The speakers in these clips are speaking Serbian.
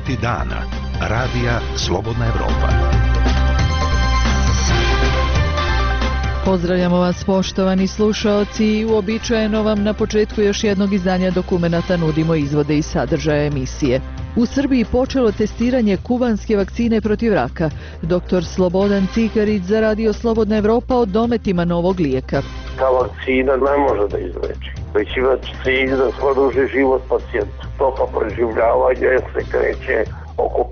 Savjeti dana. Radija Slobodna Evropa. Pozdravljamo vas, poštovani slušaoci, i uobičajeno vam na početku još jednog izdanja dokumenata nudimo izvode iz sadržaja emisije. U Srbiji počelo testiranje kubanske vakcine protiv raka. Dr. Slobodan Cikarić za Radio Slobodna Evropa o dometima novog lijeka. Ta vakcina ne može da izleči, već ima cilj da produži život pacijentu. Stopa preživljavanja se kreće oko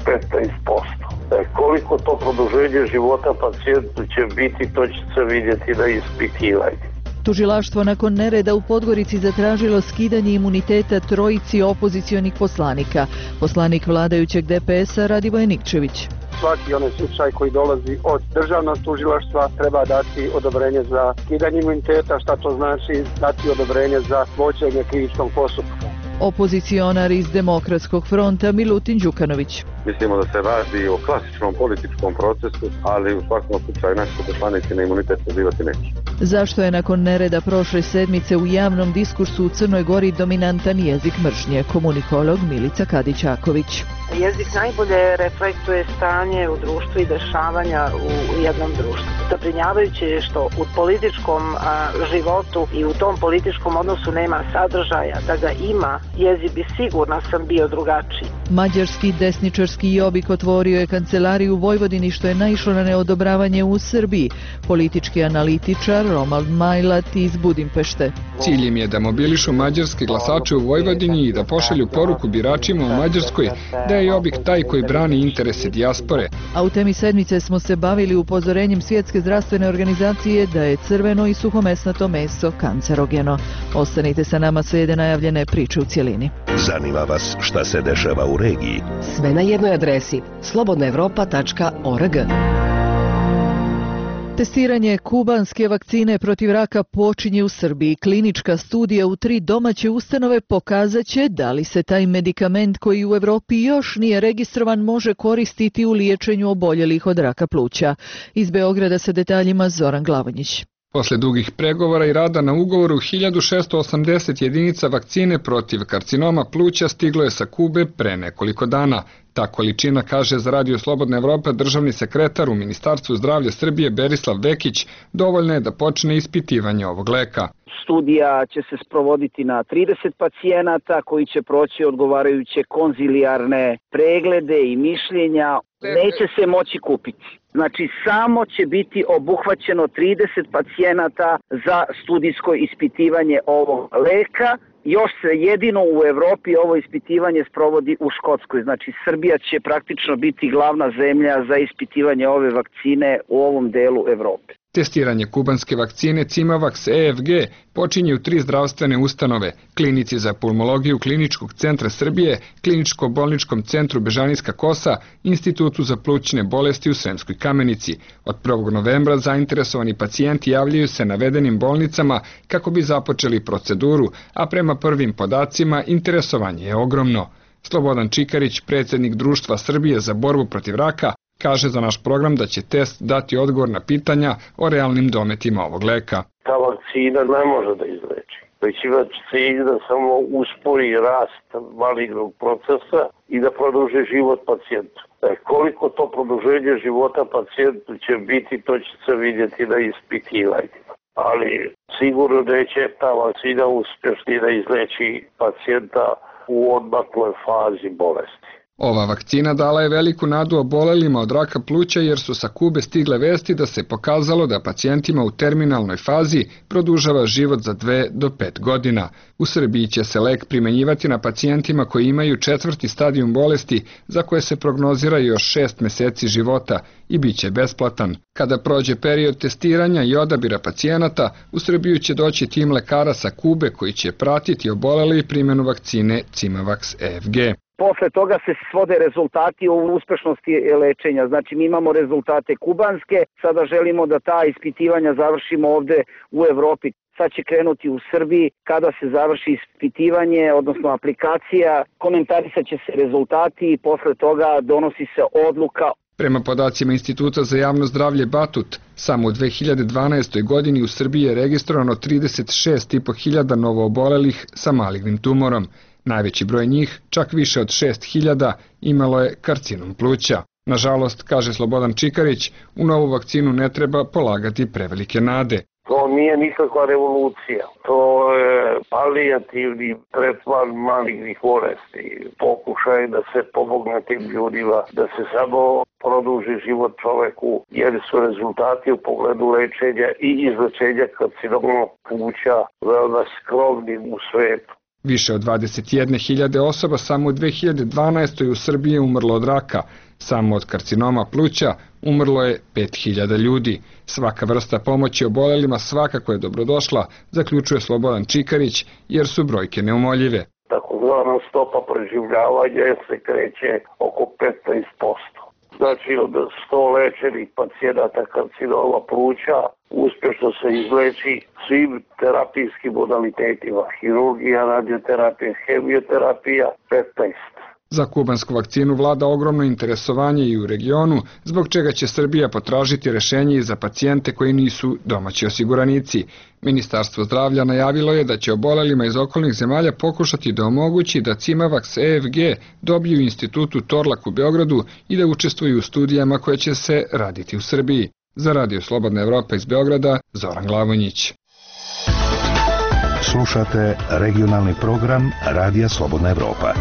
15%. Koliko to produženje života pacijentu će biti, to će se vidjeti na ispitivanju. Tužilaštvo nakon nereda u Podgorici zatražilo skidanje imuniteta trojici opozicionih poslanika. Poslanik vladajućeg DPS-a Radivoj Nikčević. Svaki onaj slučaj koji dolazi od državnog tužilaštva treba dati odobrenje za skidanje imuniteta, šta to znači dati odobrenje za vođenje krivičnog postupka. Opozicionar iz Demokratskog fronta Milutin Đukanović. Mislimo da se radi o klasičnom političkom procesu, ali u svakom slučaju naši poslanici na imunitet pozivati neće. Zašto je nakon nereda prošle sedmice u javnom diskursu u Crnoj Gori dominantan jezik mržnje? Komunikolog Milica Kadić-Aković. Jezik najbolje reflektuje stanje u društvu i dešavanja u jednom društvu. Zabrinjavajuće je što u političkom životu i u tom političkom odnosu nema sadržaja. Da ga ima, jezik bi sigurno sam bio drugačiji. Mađarski desničarski Jobbik otvorio je kancelariju u Vojvodini, što je naišlo na neodobravanje u Srbiji. Politički analitičar Romald Majlat iz Budimpešte. Cilj im je da mobilišu mađarske glasače u Vojvodini i da pošalju poruku biračima u Mađarskoj da je Jobbik taj koji brani interese dijaspore. A u temi sedmice smo se bavili upozorenjem Svjetske zdravstvene organizacije da je crveno i suhomesnato meso kancerogeno. Ostanite sa nama, slijede najavljene priče u cjelini. Zanima vas šta se dešava u regiji? Sve na jednoj adresi slobodnaevropa.org. Testiranje kubanske vakcine protiv raka počinje u Srbiji. Klinička studija u 3 domaće ustanove pokazat će da li se taj medikament koji u Evropi još nije registrovan može koristiti u liječenju oboljelih od raka pluća. Iz Beograda sa detaljima Zoran Glavonjić. Posle dugih pregovora i rada na ugovoru, 1680 jedinica vakcine protiv karcinoma pluća stiglo je sa Kube pre nekoliko dana. Ta količina, kaže za Radio Slobodna Evropa državni sekretar u Ministarstvu zdravlja Srbije Berislav Vekić, dovoljna je da počne ispitivanje ovog leka. Studija će se sprovoditi na 30 pacijenata koji će proći odgovarajuće konzilijarne preglede i mišljenja. Neće se moći kupiti. Znači, samo će biti obuhvaćeno 30 pacijenata za studijsko ispitivanje ovog leka. Još se jedino u Evropi ovo ispitivanje sprovodi u Škotskoj. Znači, Srbija će praktično biti glavna zemlja za ispitivanje ove vakcine u ovom delu Evrope. Testiranje kubanske vakcine Cimavax EFG počinje u 3 zdravstvene ustanove, klinici za pulmologiju Kliničkog centra Srbije, Kliničko-bolničkom centru Bežanijska Kosa, Institutu za plućne bolesti u Sremskoj Kamenici. Od 1. novembra zainteresovani pacijenti javljaju se navedenim bolnicama kako bi započeli proceduru, a prema prvim podacima interesovanje je ogromno. Slobodan Čikarić, predsjednik Društva Srbije za borbu protiv raka, kaže za naš program da će test dati odgovor na pitanja o realnim dometima ovog leka. Ta vakcina ne može da izleči, već ima cilj da samo uspori rast malignog procesa i da produži život pacijentu. Koliko to produženje života pacijentu će biti, to će se vidjeti na ispitivanju. Ali sigurno neće ta vakcina uspješni da izleči pacijenta u odmakloj fazi bolesti. Ova vakcina dala je veliku nadu obolelima od raka pluća jer su sa Kube stigle vesti da se pokazalo da pacijentima u terminalnoj fazi produžava život za 2 do 5 godina. U Srbiji će se lek primenjivati na pacijentima koji imaju 4. stadijum bolesti za koje se prognozira još 6 meseci života i bit će besplatan. Kada prođe period testiranja i odabira pacijenata, u Srbiju će doći tim lekara sa Kube koji će pratiti obolele i primjenu vakcine Cimavax EFG. Posle toga se svode rezultati o uspešnosti lečenja. Znači, mi imamo rezultate kubanske, sada želimo da ta ispitivanja završimo ovde u Evropi. Sad će krenuti u Srbiji, kada se završi ispitivanje, odnosno aplikacija, komentarisat će se rezultati i posle toga donosi se odluka Prema podacima Instituta za javno zdravlje Batut, samo u 2012. godini u Srbiji je registrovano 36.500 novoobolelih sa malignim tumorom. Najveći broj njih, čak više od 6.000, imalo je karcinom pluća. Nažalost, kaže Slobodan Čikarić, u novu vakcinu ne treba polagati prevelike nade. To nije nikakva revolucija. To je palijativni tretman malignih bolesti. Pokušaj da se pomogne tim ljudima, da se samo produži život čoveku, jer su rezultati u pogledu lečenja i izlečenja karcinoma pluća veoma skromni u svetu. Više od 21.000 osoba samo u 2012. u Srbiji je umrlo od raka. Samo od karcinoma pluća umrlo je 5.000 ljudi. Svaka vrsta pomoći obolelima svakako je dobrodošla, zaključuje Slobodan Čikarić, jer su brojke neumoljive. Takozvana stopa preživljavanja se kreće oko 15%. Znači od 100 lečenih pacijenata karcinoma pluća uspješno se izleči svim terapijskim modalitetima, hirurgija, radioterapija, hemioterapija, 15%. Za kubansku vakcinu vlada ogromno interesovanje i u regionu, zbog čega će Srbija potražiti rešenje i za pacijente koji nisu domaći osiguranici. Ministarstvo zdravlja najavilo je da će obolelima iz okolnih zemalja pokušati da omogući da Cimavax EFG dobiju institutu Torlak u Beogradu i da učestvuju u studijama koje će se raditi u Srbiji. Za Radio Slobodna Evropa iz Beograda, Zoran Glavonjić. Slušate regionalni program Radija Slobodna Evropa.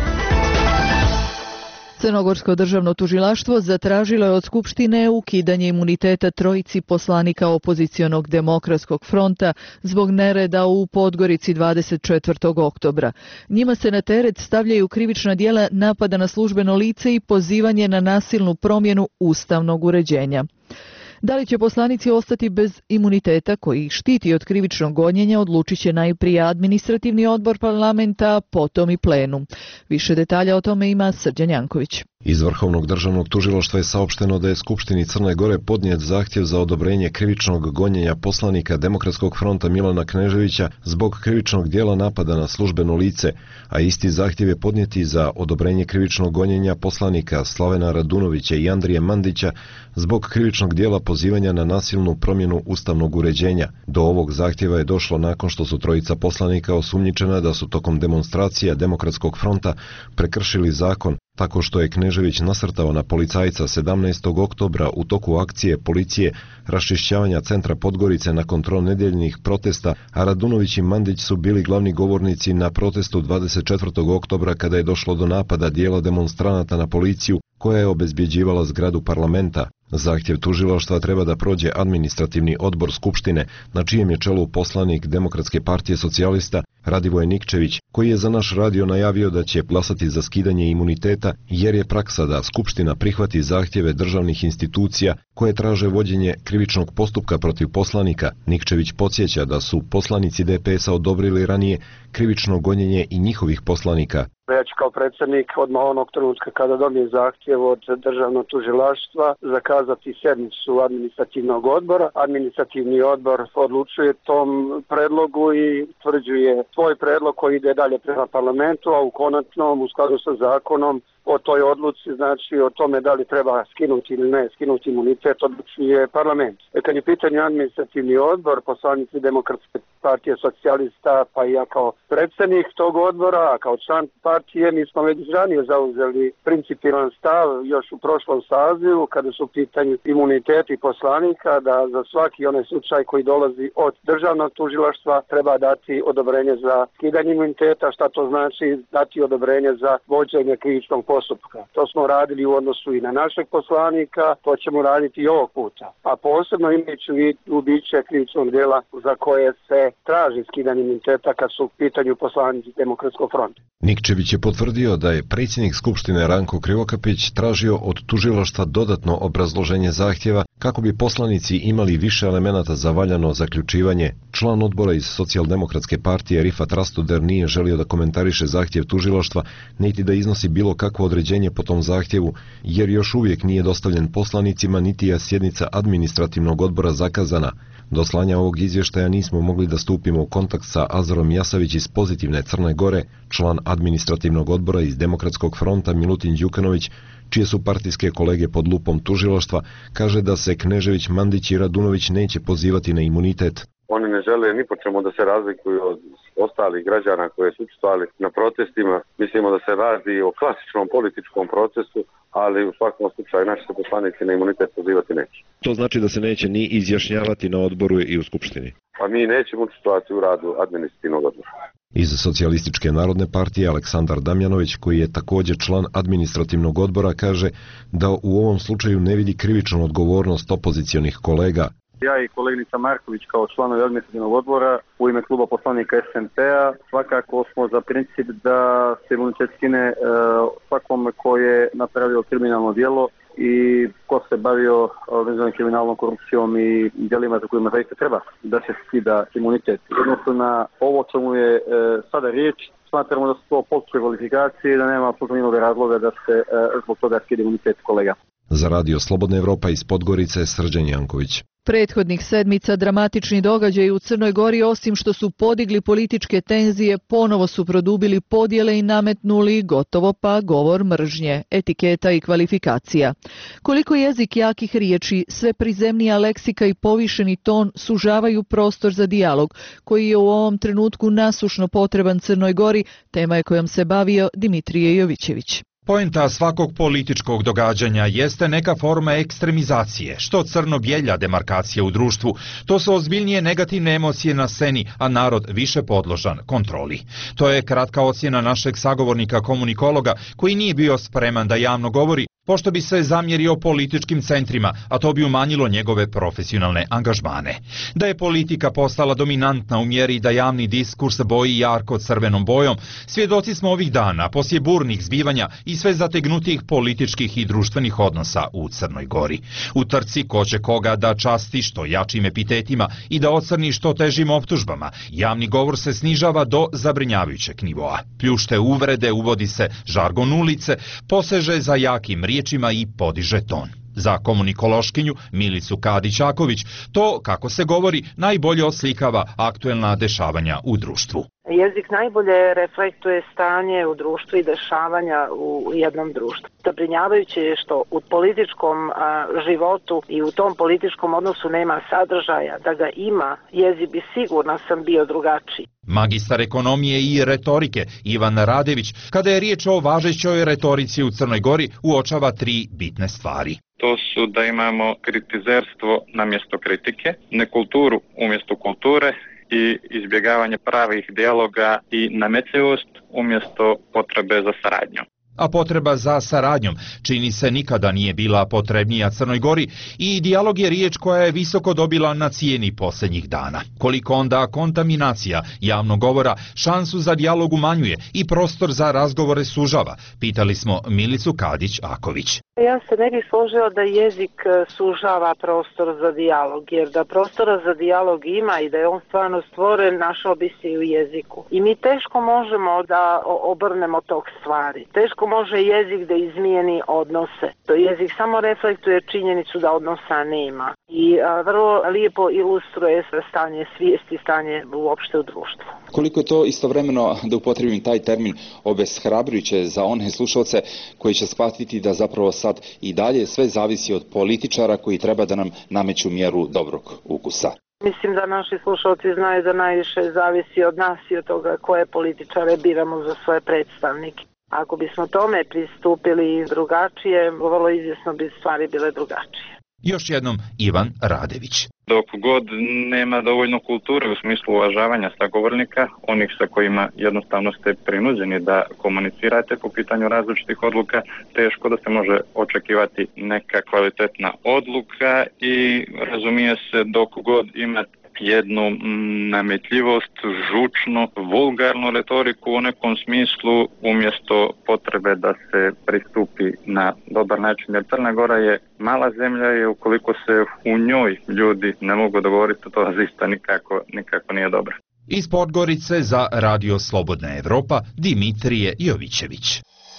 Crnogorsko državno tužilaštvo zatražilo je od Skupštine ukidanje imuniteta trojici poslanika opozicionog Demokratskog fronta zbog nereda u Podgorici 24. oktobra. Njima se na teret stavljaju krivična djela napada na službeno lice i pozivanje na nasilnu promjenu ustavnog uređenja. Da li će poslanici ostati bez imuniteta koji ih štiti od krivičnog gonjenja, odlučit će najprije administrativni odbor parlamenta, potom i plenum. Više detalja o tome ima Srđan Janković. Iz Vrhovnog državnog tužilaštva je saopšteno da je Skupštini Crne Gore podnijet zahtjev za odobrenje krivičnog gonjenja poslanika Demokratskog fronta Milana Kneževića zbog krivičnog dijela napada na službeno lice, a isti zahtjev je podnijeti za odobrenje krivičnog gonjenja poslanika Slavena Radunovića i Andrije Mandića zbog krivičnog dijela pozivanja na nasilnu promjenu ustavnog uređenja. Do ovog zahtjeva je došlo nakon što su trojica poslanika osumnjičena da su tokom demonstracija Demokratskog fronta prekršili zakon tako što je Knežević nasrtao na policajca 17. oktobra u toku akcije policije raščišćavanja centra Podgorice nakon tronedeljnih protesta, a Radunović i Mandić su bili glavni govornici na protestu 24. oktobra kada je došlo do napada dijela demonstranata na policiju koja je obezbjeđivala zgradu parlamenta. Zahtjev tužilaštva treba da prođe administrativni odbor Skupštine, na čijem je čelu poslanik Demokratske partije socijalista Radivoje Nikčević, koji je za naš radio najavio da će glasati za skidanje imuniteta, jer je praksa da Skupština prihvati zahtjeve državnih institucija koje traže vođenje krivičnog postupka protiv poslanika. Nikčević podsjeća da su poslanici DPS-a odobrili ranije krivično gonjenje i njihovih poslanika. Ja ću kao predsjednik odmah onog trenutka kada dobijem zahtjev od državnog tužilaštva zakazati sednicu administrativnog odbora. Administrativni odbor odlučuje tom predlogu i utvrđuje svoj predlog koji ide dalje prema parlamentu, a u konačnom u skladu sa zakonom o toj odluci, znači o tome da li treba skinuti ili ne skinuti imunitet, odlučuje parlament. Kad je pitanje administrativni odbor, poslanici Demokratske partije socijalista, pa i ja kao predsjednik tog odbora, a kao član partije, mi smo već ranije zauzeli principijelan stav još u prošlom sazivu, kada su u pitanju imuniteti poslanika, da za svaki onaj slučaj koji dolazi od državnog tužilaštva treba dati odobrenje za skidanje imuniteta, šta to znači dati odobrenje za vođenje krivičnog postupka. To smo radili u odnosu i na našeg poslanika, to ćemo raditi i ovog puta. A posebno imajući u vidu biće krivičnog djela za koje se traži skidanje imuniteta kad su u pitanju poslanici Demokratskog fronta. Nikčević je potvrdio da je predsjednik Skupštine Ranko Krivokapić tražio od tužilaštva dodatno obrazloženje zahtjeva kako bi poslanici imali više elemenata za valjano zaključivanje. Član odbora iz Socijaldemokratske partije Rifat Rastoder nije želio da komentariše zahtjev tužilaštva, niti da iznosi bilo kakvo određenje po tom zahtjevu, jer još uvijek nije dostavljen poslanicima, niti je sjednica administrativnog odbora zakazana. Do slanja ovog izvještaja nismo mogli da stupimo u kontakt sa Azorom Jasavić iz Pozitivne Crne Gore. Član administrativnog odbora iz Demokratskog fronta Milutin Đukanović čije su partijske kolege pod lupom tužilaštva, kaže da se Knežević, Mandić i Radunović neće pozivati na imunitet. Oni ne žele ni po čemu da se razlikuju od ostalih građana koje su učestvovali na protestima. Mislimo da se radi o klasičnom političkom procesu, ali u svakom slučaju naši se poslanici na imunitet pozivati neće. To znači da se neće ni izjašnjavati na odboru i u Skupštini? Pa mi nećemo učestvovati u radu administrativnog odbora. Iz Socijalističke narodne partije Aleksandar Damjanović, koji je također član administrativnog odbora, kaže da u ovom slučaju ne vidi krivičnu odgovornost opozicionih kolega. Ja i koleginica Marković kao članovi administrativnog odbora u ime kluba poslanika SNP-a svakako smo za princip da se imunitet skine svakome ko je napravio kriminalno djelo i ko se bavio organizovanom kriminalnom korupcijom i djelima za kojima zaista treba da se skida imunitet. Odnosno na ovo čemu je sada riječ, smatramo da su to postupke kvalifikacije i da nema apsolutno razloga da se zbog toga skida imunitet kolega. Za Radio Slobodna Evropa iz Podgorice, Srđan Janković. Prethodnih sedmica dramatični događaji u Crnoj Gori, osim što su podigli političke tenzije, ponovo su produbili podjele i nametnuli gotovo pa govor mržnje, etiketa i kvalifikacija. Koliko jezik jakih riječi, sve prizemnija leksika i povišeni ton sužavaju prostor za dijalog, koji je u ovom trenutku nasušno potreban Crnoj Gori, tema je kojom se bavio Dimitrije Jovićević. Poenta svakog političkog događanja jeste neka forma ekstremizacije, što crno-bijelja demarkacija u društvu. To su ozbiljnije negativne emocije na sceni, a narod više podložan kontroli. To je kratka ocjena našeg sagovornika komunikologa, koji nije bio spreman da javno govori, pošto bi se zamjerio političkim centrima, a to bi umanjilo njegove profesionalne angažmane. Da je politika postala dominantna u mjeri da javni diskurs boji jarko crvenom bojom, svjedoci smo ovih dana, poslije burnih zbivanja i sve zategnutih političkih i društvenih odnosa u Crnoj Gori. U trci ko će koga da časti što jačim epitetima i da ocrni što težim optužbama, javni govor se snižava do zabrinjavajućeg nivoa. Pljušte uvrede, uvodi se žargon ulice, poseže za jakim riječima i podiže ton. Za komunikološkinju Milicu Kadić-Aković to, kako se govori, najbolje oslikava aktuelna dešavanja u društvu. Jezik najbolje reflektuje stanje u društvu i dešavanja u jednom društvu. Zabrinjavajuće je što u političkom životu i u tom političkom odnosu nema sadržaja. Da ga ima, jezik bi sigurno sam bio drugačiji. Magistar ekonomije i retorike Ivan Radević, kada je riječ o važećoj retorici u Crnoj Gori, uočava 3 bitne stvari. To su da imamo kritizerstvo na mjesto kritike, nekulturu umjesto kulture i izbjegavanje pravih dijaloga i nametljivost umjesto potrebe za saradnjom. A potreba za saradnjom čini se nikada nije bila potrebnija Crnoj Gori i dijalog je riječ koja je visoko dobila na cijeni posljednjih dana. Koliko onda kontaminacija javnog govora šansu za dijalog umanjuje i prostor za razgovore sužava, pitali smo Milicu Kadić-Aković. Ja se ne bih složila da jezik sužava prostor za dijalog, jer da prostora za dijalog ima i da je on stvarno stvoren, našao bi se i u jeziku. I mi teško možemo da obrnemo tok stvari. Teško može jezik da izmijeni odnose. To jezik samo reflektuje činjenicu da odnosa nema. I vrlo lijepo ilustruje stanje svijesti, stanje uopšte u društvu. Koliko je to istovremeno, da upotrebim taj termin, obeshrabrujuće za one slušalce koji će shvatiti da zapravo sad i dalje sve zavisi od političara koji treba da nam nameću mjeru dobrog ukusa. Mislim da naši slušalci znaju da najviše zavisi od nas i od toga koje političare biramo za svoje predstavnike. Ako bismo tome pristupili drugačije, vrlo izvjesno bi stvari bile drugačije. Još jednom Ivan Radević. Dok god nema dovoljno kulture u smislu uvažavanja sagovornika, onih sa kojima jednostavno ste prinuđeni da komunicirate po pitanju različitih odluka, teško da se može očekivati neka kvalitetna odluka i razumije se dok god imate jednu nametljivost, žučnu, vulgarnu retoriku u nekom smislu umjesto potrebe da se pristupi na dobar način. Jer Crna Gora je mala zemlja i ukoliko se u njoj ljudi ne mogu dogovoriti, to zaista nikako nije dobro. Iz Podgorice za Radio Slobodna Evropa, Dimitrije Jovićević.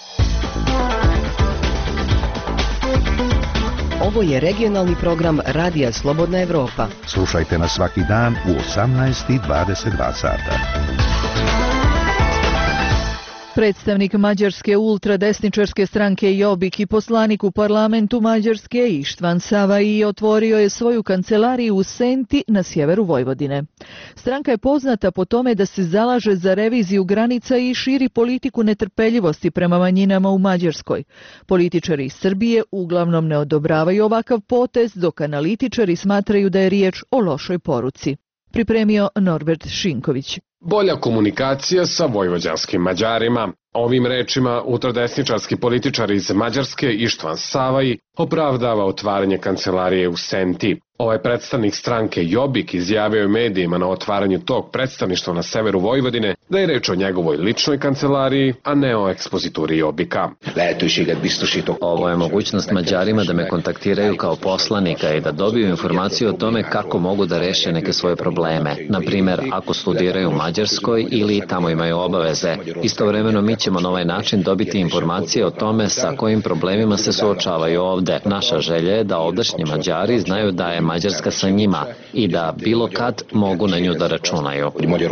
Ovo je regionalni program Radija Slobodna Evropa. Slušajte nas svaki dan u 18:22 sata. Predstavnik mađarske ultradesničarske stranke Jobbik i poslanik u parlamentu Mađarske Ištvan Savai otvorio je svoju kancelariju u Senti na sjeveru Vojvodine. Stranka je poznata po tome da se zalaže za reviziju granica i širi politiku netrpeljivosti prema manjinama u Mađarskoj. Političari iz Srbije uglavnom ne odobravaju ovakav potez, dok analitičari smatraju da je riječ o lošoj poruci. Pripremio Norbert Šinković. Bolja komunikacija sa vojvođanskim Mađarima. Ovim rečima ultradesničarski političar iz Mađarske Ištvan Savai opravdava otvaranje kancelarije u Senti. Ovaj predstavnik stranke Jobbik izjavio je medijima na otvaranju tog predstavništva na severu Vojvodine da je reč o njegovoj ličnoj kancelariji, a ne o ekspozituri Jobbika. Ovo je mogućnost Mađarima da me kontaktiraju kao poslanika i da dobiju informaciju o tome kako mogu da reše neke svoje probleme. Na primjer, ako studiraju u Mađarskoj ili tamo imaju obaveze. Istovremeno mi ćemo na ovaj način dobiti informacije o tome sa kojim problemima se suočavaju ovde. Naša želja je da ovdašnji Mađari znaju da je Mađarska sa njima i da bilo kad mogu na nju da računaju.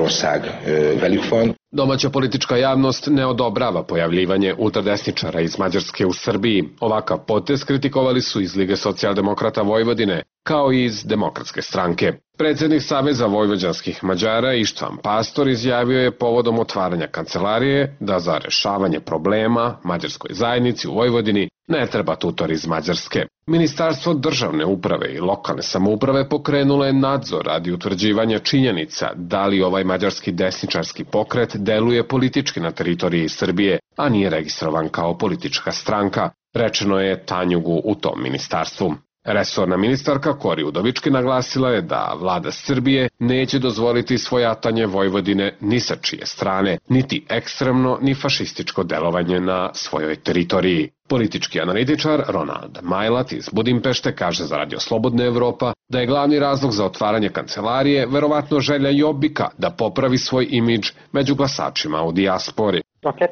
Domaća politička javnost ne odobrava pojavljivanje ultradesničara iz Mađarske u Srbiji. Ovakav potez kritikovali su iz Lige socijaldemokrata Vojvodine, kao i iz Demokratske stranke. Predsjednik Saveza vojvođanskih Mađara Ištvan Pastor izjavio je povodom otvaranja kancelarije da za rešavanje problema mađarskoj zajednici u Vojvodini ne treba tutor iz Mađarske. Ministarstvo državne uprave i lokalne samouprave pokrenulo je nadzor radi utvrđivanja činjenica da li ovaj mađarski desničarski pokret deluje politički na teritoriji Srbije, a nije registrovan kao politička stranka, rečeno je Tanjugu u tom ministarstvu. Resorna ministarka Kori Udovički naglasila je da vlada Srbije neće dozvoliti svojatanje Vojvodine ni sa čije strane, niti ekstremno ni fašističko delovanje na svojoj teritoriji. Politički analitičar Ronald Majlat iz Budimpešte kaže za Radio Slobodna Evropa da je glavni razlog za otvaranje kancelarije verovatno želja Jobbika da popravi svoj imidž među glasačima u dijaspori.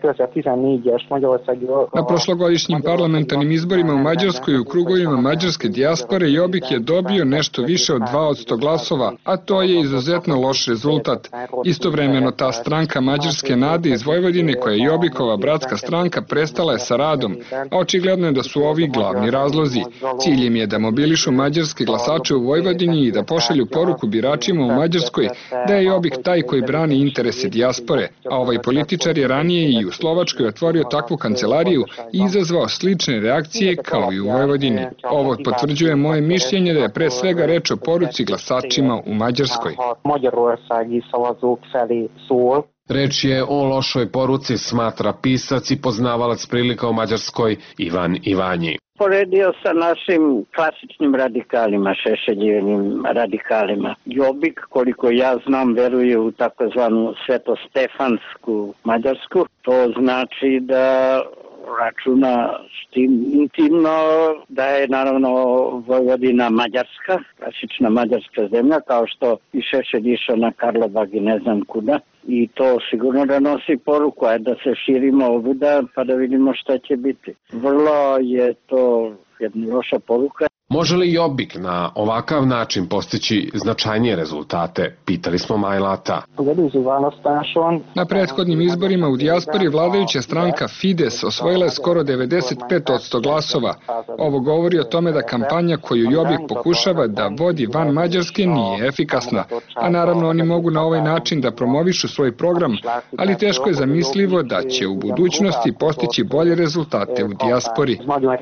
Na prošlogodišnjim parlamentarnim izborima u Mađarskoj u krugovima mađarske dijaspore Jobbik je dobio nešto više od 2% glasova, a to je izuzetno loš rezultat. Istovremeno ta stranka Mađarske nade iz Vojvodine, koja je Jobbikova bratska stranka, prestala je sa radom, a očigledno je da su ovi glavni razlozi. Cilj im je da mobilišu mađarske glasače u Vojvodini i da pošalju poruku biračima u Mađarskoj da je Jobbik taj koji brani interese dijaspore, a ovaj političar je ranije i u Slovačkoj otvorio takvu kancelariju i izazvao slične reakcije kao i u Vojvodini. Ovo potvrđuje moje mišljenje da je pre svega reč o poruci glasačima u Mađarskoj. Reč je o lošoj poruci, smatra pisac i poznavalac prilika u Mađarskoj Ivan Ivanji. Poredio sa našim klasičnim radikalima, Šešeljevim radikalima. Jobbik, koliko ja znam, veruje u takozvanu svetostefansku Mađarsku. To znači da računa s tim intimno da je naravno Vojvodina Mađarska, klasična mađarska zemlja, kao što i Šešelj išao na Karlobag i ne znam kuda. I to sigurno da nosi poruku, a da se širimo ovuda pa da vidimo šta će biti. Vrlo je to jedna loša poruka. Može li Jobbik na ovakav način postići značajnije rezultate? Pitali smo Majlata. Na prethodnim izborima u dijaspori vladajuća stranka Fides osvojila je skoro 95% glasova. Ovo govori o tome da kampanja koju Jobbik pokušava da vodi van Mađarske nije efikasna, a naravno oni mogu na ovaj način da promovišu svoj program, ali teško je zamislivo da će u budućnosti postići bolje rezultate u dijaspori.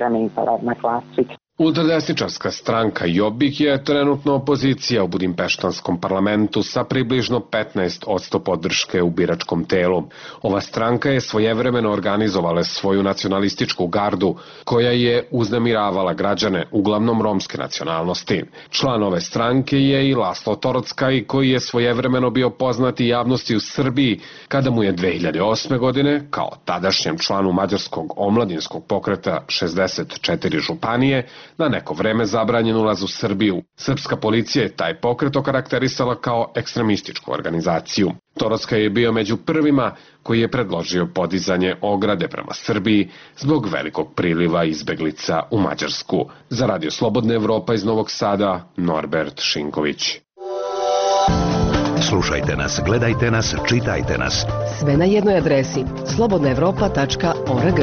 Ultradesničarska stranka Jobbik je trenutno opozicija u budimpeštanskom parlamentu sa približno 15% podrške u biračkom telu. Ova stranka je svojevremeno organizovala svoju nacionalističku gardu koja je uznemiravala građane, uglavnom romske nacionalnosti. Član ove stranke je i Laslo Torockaj, koji je svojevremeno bio poznati javnosti u Srbiji kada mu je 2008. godine, kao tadašnjem članu mađarskog omladinskog pokreta 64 županije, na neko vreme zabranjen ulaz u Srbiju. Srpska policija je taj pokret okarakterisala kao ekstremističku organizaciju. Torockaj je bio među prvima koji je predložio podizanje ograde prema Srbiji zbog velikog priliva izbeglica u Mađarsku. Za Radio Slobodna Evropa iz Novog Sada, Norbert Šinković. Slušajte nas, gledajte nas, čitajte nas. Sve na jednoj adresi slobodnaevropa.org.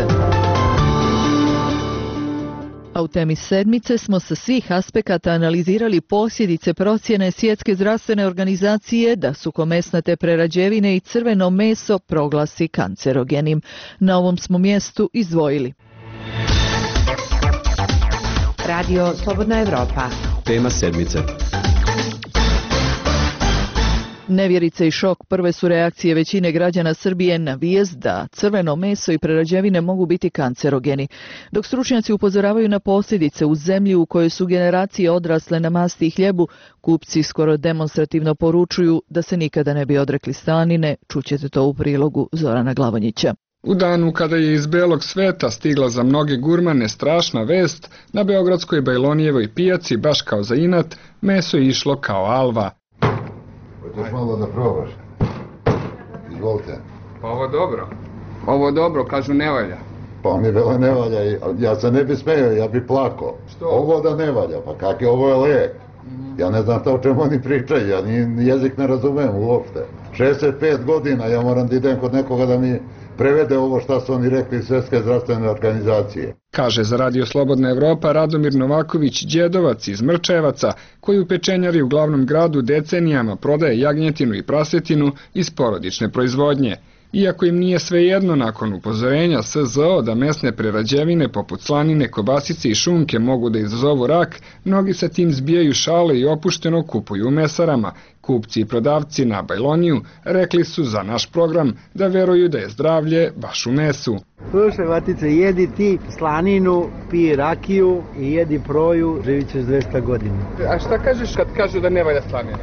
A u temi sedmice smo sa svih aspekata analizirali posljedice procjene Svjetske zdravstvene organizacije da suhomesnate prerađevine i crveno meso proglasi kancerogenim. Na ovom smo mjestu izdvojili. Radio Slobodna Evropa. Tema sedmice. Nevjerice i šok prve su reakcije većine građana Srbije na vijest da crveno meso i prerađevine mogu biti kancerogeni, dok stručnjaci upozoravaju na posljedice u zemlji u kojoj su generacije odrasle na masti i hljebu, kupci skoro demonstrativno poručuju da se nikada ne bi odrekli slanine. Čućete to u prilogu Zorana Glavonjića. U danu kada je iz belog sveta stigla za mnoge gurmane strašna vest, na beogradskoj Bajlonijevoj pijaci, baš kao za inat, meso je išlo kao alva. Hoćeš malo da probaš? Izvolite. Pa ovo dobro, kažu ne valja. Pa mi vele ne valja, ja se ne bi smeo, ja bi plako. Što? Ovo da ne valja, pa kak je, ovo je lijek. Ja ne znam o čemu oni pričaju, ja ni jezik ne razumem uopšte. 65 godina ja moram da idem kod nekoga da mi prevede ovo šta su oni rekli iz Svjetske zdravstvene organizacije. Kaže za Radio Slobodna Evropa Radomir Novaković Đedovac iz Mrčevaca, koji u pečenjari u glavnom gradu decenijama prodaje jagnjetinu i prasetinu iz porodične proizvodnje. Iako im nije svejedno nakon upozorenja SZO da mesne prerađevine poput slanine, kobasice i šunke mogu da izazovu rak, mnogi sa tim zbijaju šale i opušteno kupuju u mesarama. Kupci i prodavci na Bajloniju rekli su za naš program da veruju da je zdravlje baš u mesu. Slušaj, Vatice, jedi ti slaninu, piji rakiju i jedi proju, živit ćeš 200 godina. A šta kažeš kad kažu da ne valja slanina?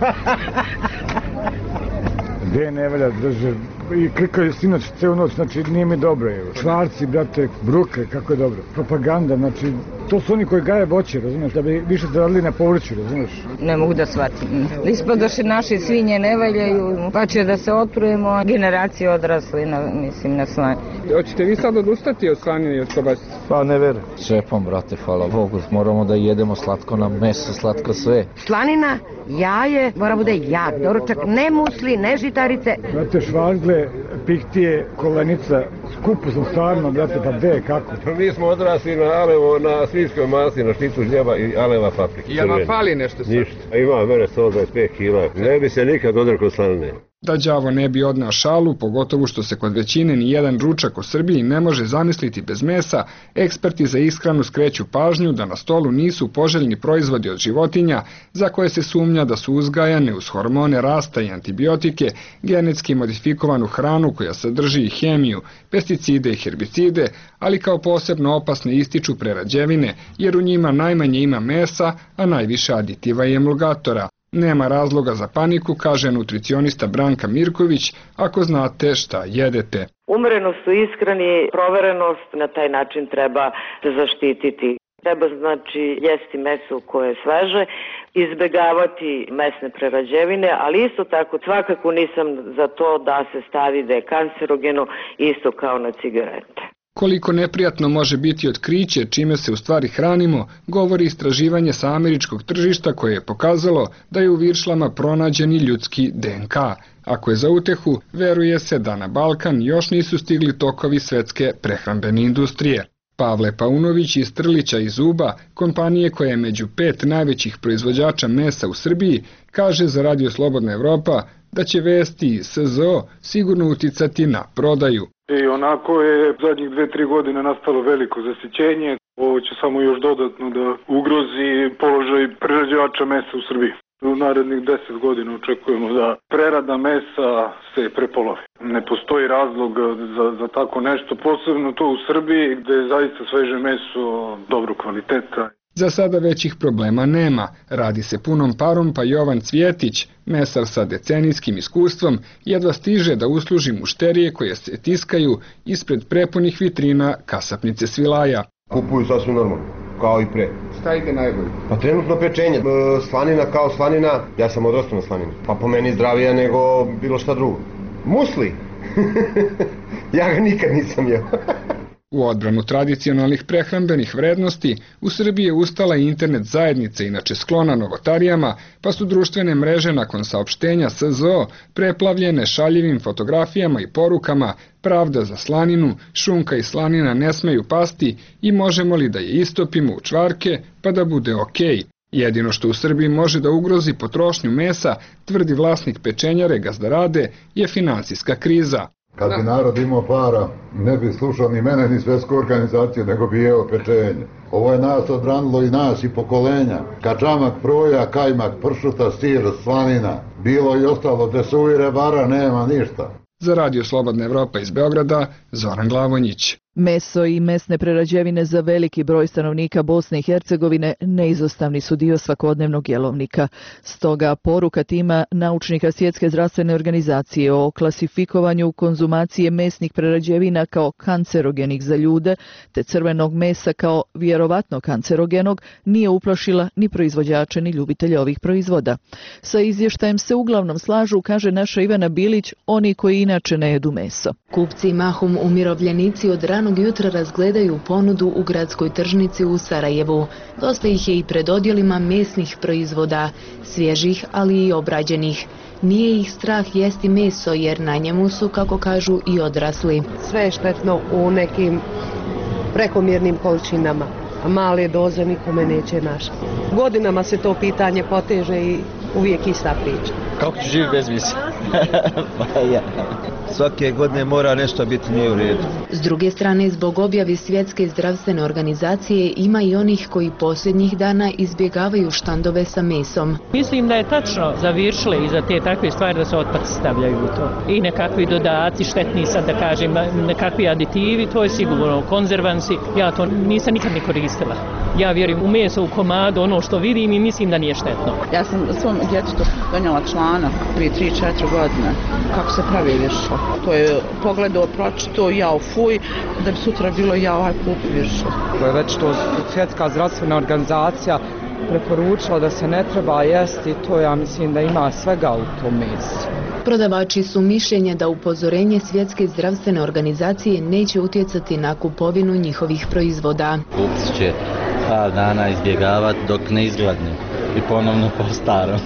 Gde ne valja, drže, i klikaju sinoć celu noć, znači nije mi dobro. Švarci, brate, bruke, kako je dobro. Propaganda, znači, to su oni koji gaje voće, razumiješ, da bi više zaradili na povrću, razumiješ. Ne mogu da shvatim. Ispadoše naše svinje ne valjaju, pa će da se otrujemo, generacije odrasli, na slanje. Hoćete vi sad odustati od slanine i od kobasice? Pa ne verujem. Šepom, brate, hvala Bogu, moramo da jedemo slatko na meso, slatko sve. Slanina, jaje, mora bude jak, doručak, ne musli, ne žitarice. Brate, švargle, pihtije, kolenica, skupo sam stvarno, brate, pa gde, kako? Mi smo odrasli na alevo, na svinjskoj masi, na šticu žljeba i aleva paprike. I vam fali nešto sad? Ništa. Ima mene 125 kila. Ne bi se nikad odrekao slanine. Da đavo ne bi odneo šalu, pogotovo što se kod većine ni jedan ručak u Srbiji ne može zamisliti bez mesa, eksperti za ishranu skreću pažnju da na stolu nisu poželjni proizvodi od životinja za koje se sumnja da su uzgajane uz hormone rasta i antibiotike, genetski modifikovanu hranu koja sadrži i hemiju, pesticide i herbicide, ali kao posebno opasne ističu prerađevine jer u njima najmanje ima mesa, a najviše aditiva i emulgatora. Nema razloga za paniku, kaže nutricionista Branka Mirković, ako znate šta jedete. Umerenost u ishrani, proverenost, na taj način treba se zaštititi. Treba znači jesti meso koje je sveže, izbegavati mesne prerađevine, ali isto tako svakako nisam za to da se stavi da je kancerogeno isto kao na cigarete. Koliko neprijatno može biti otkriće čime se u stvari hranimo, govori istraživanje sa američkog tržišta koje je pokazalo da je u viršlama pronađen i ljudski DNK. Ako je za utehu, veruje se da na Balkan još nisu stigli tokovi svetske prehrambene industrije. Pavle Paunović iz Trlića i Zuba, kompanije koja je među 5 najvećih proizvođača mesa u Srbiji, kaže za Radio Slobodna Evropa da će vesti SZO sigurno uticati na prodaju. I onako je zadnjih 2-3 godine nastalo veliko zasićenje. Ovo će samo još dodatno da ugrozi položaj prerađivača mesa u Srbiji. U narednih 10 godina očekujemo da prerada mesa se prepolovi. Ne postoji razlog za tako nešto, posebno to u Srbiji gde je zaista sveže meso dobro kvaliteta. Za sada većih problema nema. Radi se punom parom, pa Jovan Cvjetić, mesar sa decenijskim iskustvom, jedva stiže da usluži mušterije koje se tiskaju ispred prepunih vitrina kasapnice Svilaja. Kupuju sasvim normalno, kao i pre. Šta ide najbolje? Pa trenutno pečenje. Slanina kao slanina, ja sam odrastao na slanini. Pa po meni zdravija nego bilo šta drugo. Musli! Ja ga nikad nisam jeo. U odbranu tradicionalnih prehrambenih vrednosti, u Srbiji je ustala i internet zajednica, inače sklona novotarijama, pa su društvene mreže nakon saopštenja SZO preplavljene šaljivim fotografijama i porukama pravda za slaninu, šunka i slanina ne smeju pasti i možemo li da je istopimo u čvarke pa da bude okej. Jedino što u Srbiji može da ugrozi potrošnju mesa, tvrdi vlasnik pečenjare Gazdarade, je finansijska kriza. Kad bi narod imao para, ne bi slušao ni mene, ni svetsku organizaciju, nego bi jeo pečenje. Ovo je nas odbranilo i nas i pokolenja. Kačamak, proja, kajmak, pršuta, sir, slanina. Bilo i ostalo, bez suvire bara nema ništa. Za Radio Slobodna Evropa iz Beograda, Zoran Glavonjić. Meso i mesne prerađevine za veliki broj stanovnika Bosne i Hercegovine neizostavni su dio svakodnevnog jelovnika. Stoga poruka tima naučnika Svjetske zdravstvene organizacije o klasifikovanju konzumacije mesnih prerađevina kao kancerogenih za ljude te crvenog mesa kao vjerovatno kancerogenog nije uplašila ni proizvođače ni ljubitelje ovih proizvoda. Sa izvještajem se uglavnom slažu, kaže naša Ivana Bilić, oni koji inače ne jedu meso. Kupci mahom umirovljenici od ranog jutra razgledaju ponudu u gradskoj tržnici u Sarajevu. Dosta ih je i pred odjelima mesnih proizvoda, svježih ali i obrađenih. Nije ih strah jesti meso jer na njemu su, kako kažu, i odrasli. Sve je štetno u nekim prekomjernim količinama, a male doze nikome neće naša. Godinama se to pitanje poteže i uvijek ista priča. Kako ću živjeti bez mesa? Pa ja. Svake godine mora nešto biti nije u redu. S druge strane, zbog objavi Svjetske zdravstvene organizacije ima i onih koji posljednjih dana izbjegavaju štandove sa mesom. Mislim da je tačno za viršle i za te takve stvari da se otpaci stavljaju u to. I nekakvi dodaci, štetni sad da kažem, nekakvi aditivi, to je sigurno konzervansi. Ja to nisam nikad ni koristila. Ja vjerujem u meso, u komadu, ono što vidim i mislim da nije štetno. Ja sam svom djetetu donijela članak prije 3-4 godine kako se pravi viršle. To je pogledao, pročito, jao fuj, da bi sutra bilo jao kupi viršle. To je već to Svjetska zdravstvena organizacija preporučila da se ne treba jesti, to ja mislim da ima svega u tom mesu. Prodavači su mišljenja da upozorenje Svjetske zdravstvene organizacije neće utjecati na kupovinu njihovih proizvoda. Kupci će par dana izbjegavati dok ne izgladne i ponovno po starom.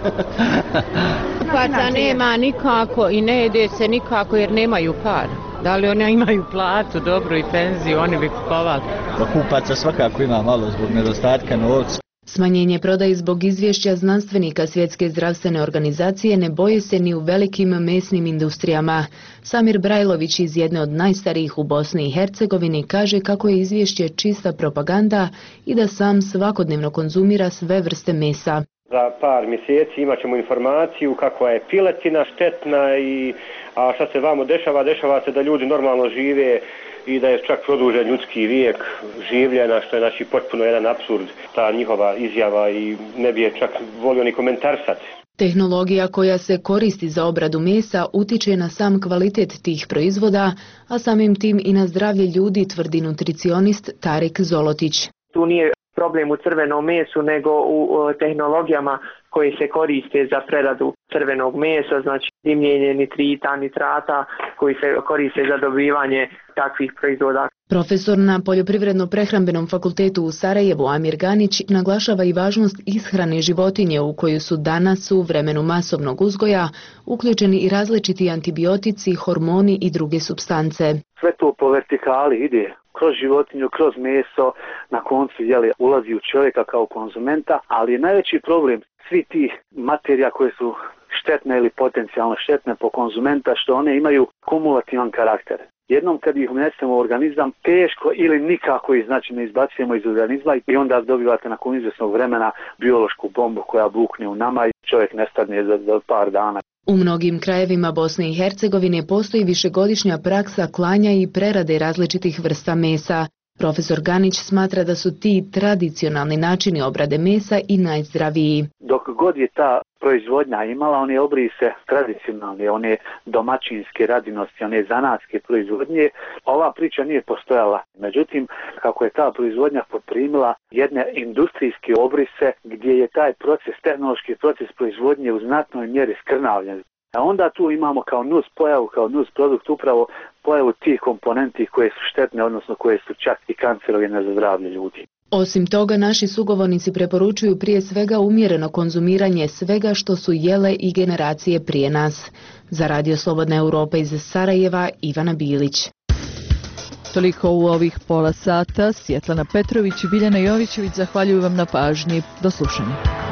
Kupaca nema nikako i ne jede se nikako jer nemaju para. Da li oni imaju platu, dobru i penziju, oni bi kupovali. Kupaca svakako ima malo zbog nedostatka novca. Smanjenje prodaje zbog izvješća znanstvenika Svjetske zdravstvene organizacije ne boje se ni u velikim mesnim industrijama. Samir Brajlović iz jedne od najstarijih u Bosni i Hercegovini kaže kako je izvješće čista propaganda i da sam svakodnevno konzumira sve vrste mesa. Za par mjeseci imat ćemo informaciju kakva je piletina štetna a šta se vamo dešava. Dešava se da ljudi normalno žive i da je čak produžen ljudski vijek življenja, što je znači potpuno jedan apsurd, ta njihova izjava i ne bi je čak volio ni komentarsati. Tehnologija koja se koristi za obradu mesa utiče na sam kvalitet tih proizvoda, a samim tim i na zdravlje ljudi, tvrdi nutricionist Tarek Zolotić. Tu nije problem u crvenom mesu, nego u tehnologijama koje se koriste za preradu crvenog mesa, znači dimljenje nitrita, nitrata koji se koriste za dobivanje takvih proizvoda. Profesor na Poljoprivredno-prehrambenom fakultetu u Sarajevu Amir Ganić naglašava i važnost ishrane životinje u koju su danas u vremenu masovnog uzgoja uključeni i različiti antibiotici, hormoni i druge supstance. Sve to po vertikali ide kroz životinju, kroz meso, na koncu ulazi u čovjeka kao konzumenta, ali je najveći problem svi tih materija koje su štetne ili potencijalno štetne po konzumenta, što one imaju kumulativan karakter. Jednom kad ih unesemo u organizam, teško ili nikako ih ne izbacujemo iz organizma i onda dobivate nakon izvjesnog vremena biološku bombu koja bukne u nama i čovjek nestane za par dana. U mnogim krajevima Bosne i Hercegovine postoji višegodišnja praksa klanja i prerade različitih vrsta mesa. Profesor Ganić smatra da su ti tradicionalni načini obrade mesa i najzdraviji. Dok god je ta proizvodnja imala one obrise tradicionalne, one domaćinske radinosti, one zanatske proizvodnje, ova priča nije postojala. Međutim, kako je ta proizvodnja poprimila jedne industrijske obrise gdje je taj proces, tehnološki proces proizvodnje u znatnoj mjeri skrnavljen. A onda tu imamo kao nus pojavu, kao nus produkt upravo pojavu tih komponenti koje su štetne, odnosno koje su čak i kancerogene za zdravlje ljudi. Osim toga, naši sugovornici preporučuju prije svega umjereno konzumiranje svega što su jele i generacije prije nas. Za Radio Slobodna Europa iz Sarajeva, Ivana Bilić. Toliko u ovih pola sata. Svjetlana Petrović i Biljana Jovićević zahvaljuju vam na pažnji. Do slušanja.